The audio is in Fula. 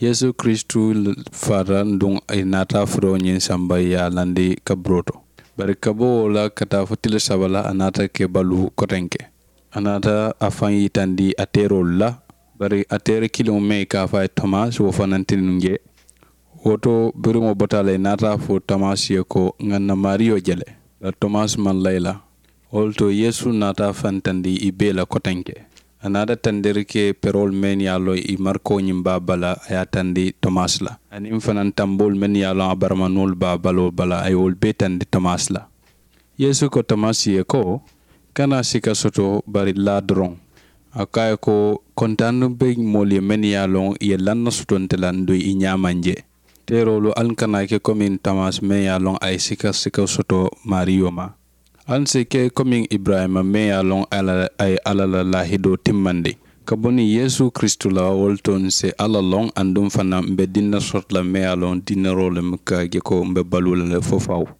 Yesu Kristu fara ndung inata furo nyin samba ya landi kabroto. Bari kabo la kata futile sabala anata ke balu kotenke. Anata afan yitandi atero la bari atere kilome ka fa Thomas wo fanantinunge. Woto birimo botale nata fo Thomas yeko nganna Mario jele. La Thomas man layla. Olto Yesu nata fantandi ibela kotenke. Anada tanderike perol men yalo I marko nyimba bala ayatandi Thomas la. Anim fanan tambol men yalo abarmanul ba balo bala ayol betandi Thomas la. Yesu ko Thomas yeko kana sika soto bari la drong. Akaya ko kontanu be moli men yalo ye lanna sotontelan do inyamanje. Terolo alkana ke komin Thomas men yalo ay sika soto Mario ma. Anse ke coming Ibrahim me along ay alala lahido timmande kaboni Yesu Kristu la wolton se alalong andum fana mbe dinna sort la me along dinna role mka geko mbe balula le fofaw